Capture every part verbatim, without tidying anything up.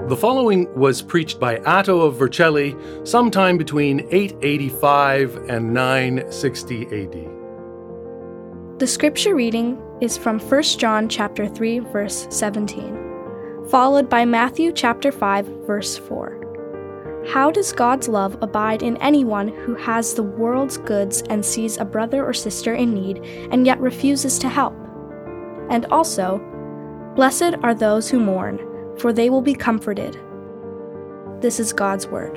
The following was preached by Atto of Vercelli sometime between eight eighty-five and nine sixty A D. The scripture reading is from First John chapter three, verse seventeen, followed by Matthew chapter five, verse four. How does God's love abide in anyone who has the world's goods and sees a brother or sister in need and yet refuses to help? And also, blessed are those who mourn, for they will be comforted. This is God's word.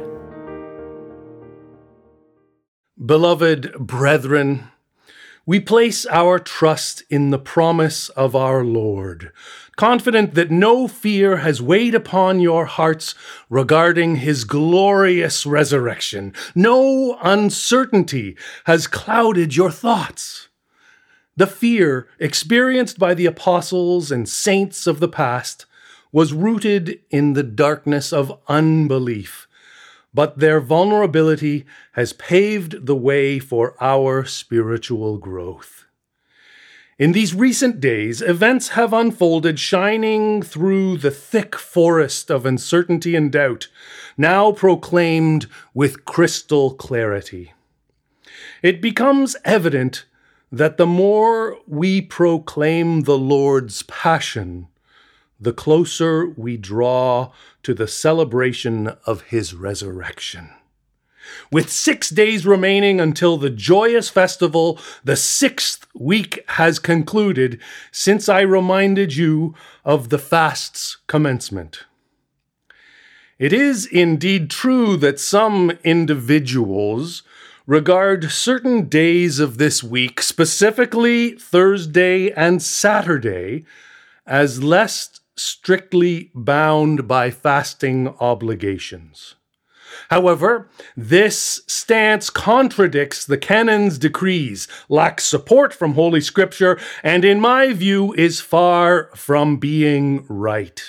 Beloved brethren, we place our trust in the promise of our Lord, confident that no fear has weighed upon your hearts regarding his glorious resurrection. No uncertainty has clouded your thoughts. The fear experienced by the apostles and saints of the past was rooted in the darkness of unbelief, but their vulnerability has paved the way for our spiritual growth. In these recent days, events have unfolded shining through the thick forest of uncertainty and doubt, now proclaimed with crystal clarity. It becomes evident that the more we proclaim the Lord's passion, the closer we draw to the celebration of his resurrection. With six days remaining until the joyous festival, the sixth week has concluded since I reminded you of the fast's commencement. It is indeed true that some individuals regard certain days of this week, specifically Thursday and Saturday, as less strictly bound by fasting obligations. However, this stance contradicts the canon's decrees, lacks support from Holy Scripture, and in my view is far from being right.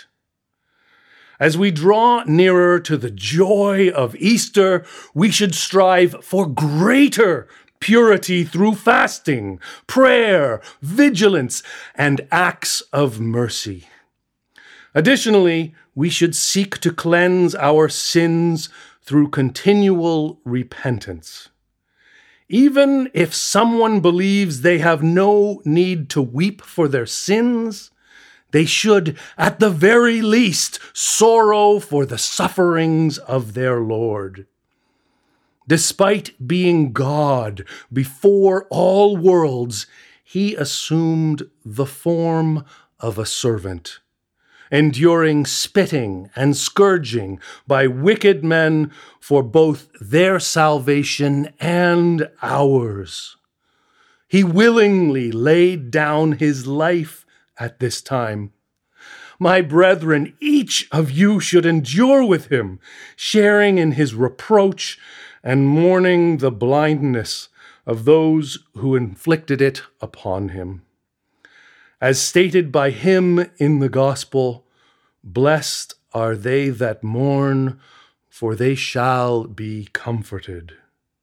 As we draw nearer to the joy of Easter, we should strive for greater purity through fasting, prayer, vigilance, and acts of mercy. Additionally, we should seek to cleanse our sins through continual repentance. Even if someone believes they have no need to weep for their sins, they should, at the very least, sorrow for the sufferings of their Lord. Despite being God before all worlds, he assumed the form of a servant, enduring spitting and scourging by wicked men for both their salvation and ours. He willingly laid down his life at this time. My brethren, each of you should endure with him, sharing in his reproach and mourning the blindness of those who inflicted it upon him. As stated by him in the gospel, blessed are they that mourn, for they shall be comforted.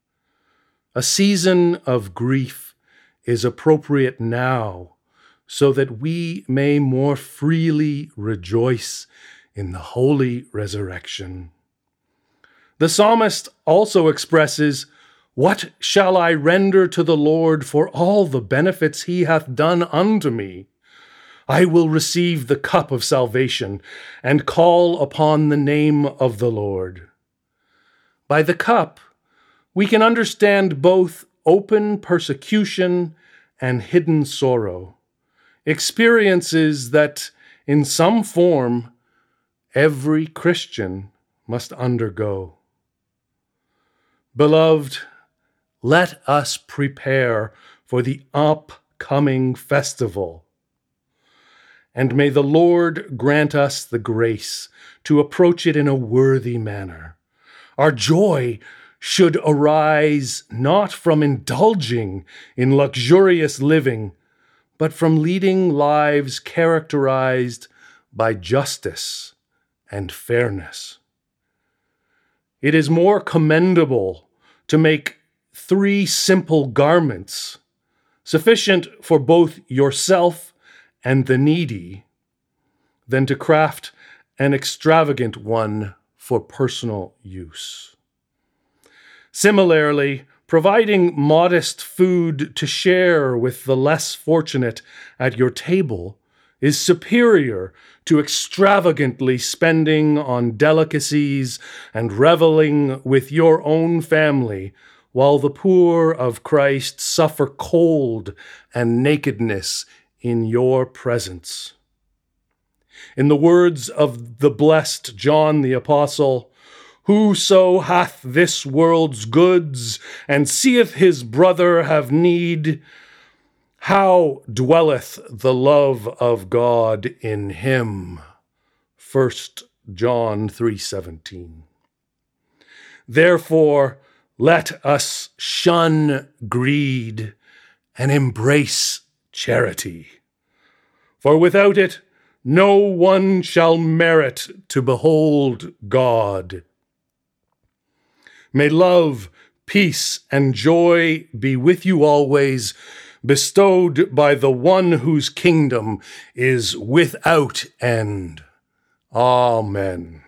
A season of grief is appropriate now, so that we may more freely rejoice in the holy resurrection. The psalmist also expresses, "What shall I render to the Lord for all the benefits he hath done unto me? I will receive the cup of salvation and call upon the name of the Lord." By the cup, we can understand both open persecution and hidden sorrow, experiences that, in some form, every Christian must undergo. Beloved, let us prepare for the upcoming festival. And may the Lord grant us the grace to approach it in a worthy manner. Our joy should arise not from indulging in luxurious living, but from leading lives characterized by justice and fairness. It is more commendable to make three simple garments, sufficient for both yourself and the needy, than to craft an extravagant one for personal use. Similarly, providing modest food to share with the less fortunate at your table is superior to extravagantly spending on delicacies and reveling with your own family while the poor of Christ suffer cold and nakedness in your presence. In the words of the blessed John the Apostle, "Whoso hath this world's goods, and seeth his brother have need, how dwelleth the love of God in him?" First John three seventeen. Therefore, let us shun greed and embrace charity. For without it, no one shall merit to behold God. May love, peace, and joy be with you always, bestowed by the one whose kingdom is without end. Amen.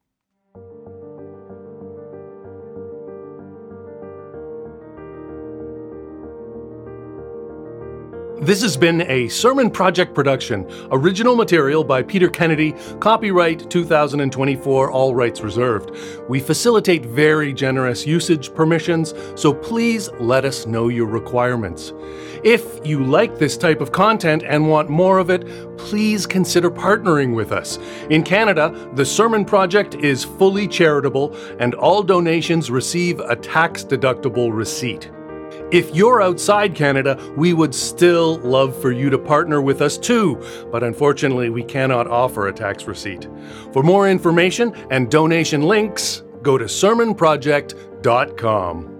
This has been a Sermon Project production. Original material by Peter Kennedy. Copyright two thousand twenty-four, all rights reserved. We facilitate very generous usage permissions, so please let us know your requirements. If you like this type of content and want more of it, please consider partnering with us. In Canada, the Sermon Project is fully charitable, and all donations receive a tax-deductible receipt. If you're outside Canada, we would still love for you to partner with us too, but unfortunately we cannot offer a tax receipt. For more information and donation links, go to sermon project dot com.